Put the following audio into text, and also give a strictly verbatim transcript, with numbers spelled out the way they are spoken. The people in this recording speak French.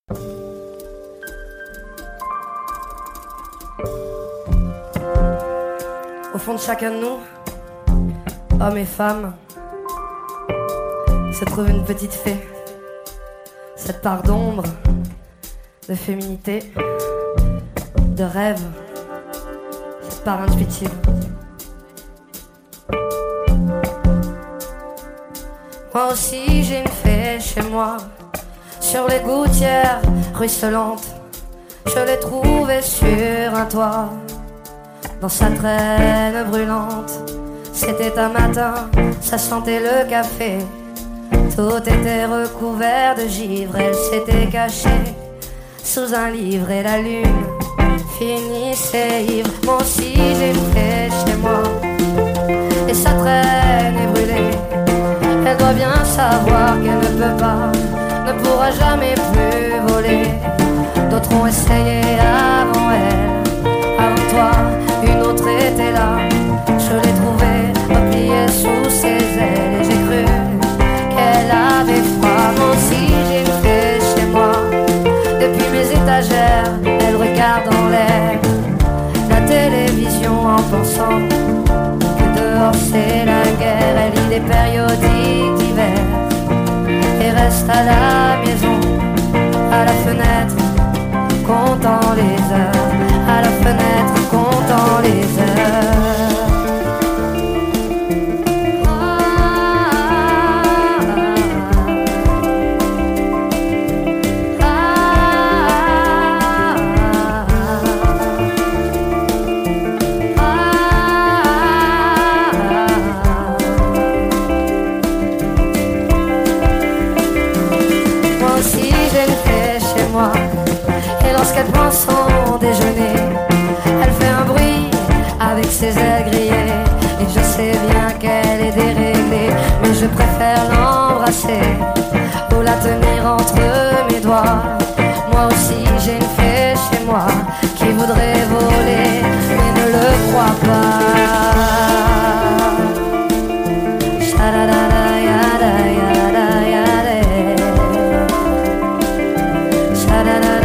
Au fond de chacun de nous, hommes et femmes, se trouve une petite fée. Cette part d'ombre, de féminité, de rêve, cette part intuitive. Moi aussi j'ai une fée chez moi, sur les gouttières ruisselantes. Je l'ai trouvée sur un toit, dans sa traîne brûlante. C'était un matin, ça sentait le café. Tout était recouvert de givre. Elle s'était cachée sous un livre et la lune finissait ivre. Moi aussi j'ai une fée chez moi, et sa traîne est brûlée. Elle doit bien savoir qu'elle ne peut pas, ne pourra jamais plus voler. D'autres ont essayé avant elle, avant toi, une autre était là. Je l'ai trouvée repliée sous ses ailes, et j'ai cru qu'elle avait froid. Moi aussi j'ai une fée chez moi, depuis mes étagères, elle regarde en l'air la télévision en pensant que dehors c'est la guerre. Elle lit des périodiques d'hiver et reste à la maison, à la fenêtre, comptant les heures, à la fenêtre, comptant les heures. Lorsqu'elle prend son déjeuner, elle fait un bruit avec ses ailes grillées. Et je sais bien qu'elle est déréglée, mais je préfère l'embrasser ou la tenir entre mes doigts. Moi aussi j'ai une fée chez moi qui voudrait voler, mais ne le crois pas. Shadadada, yada, yada, yada. Shadadada.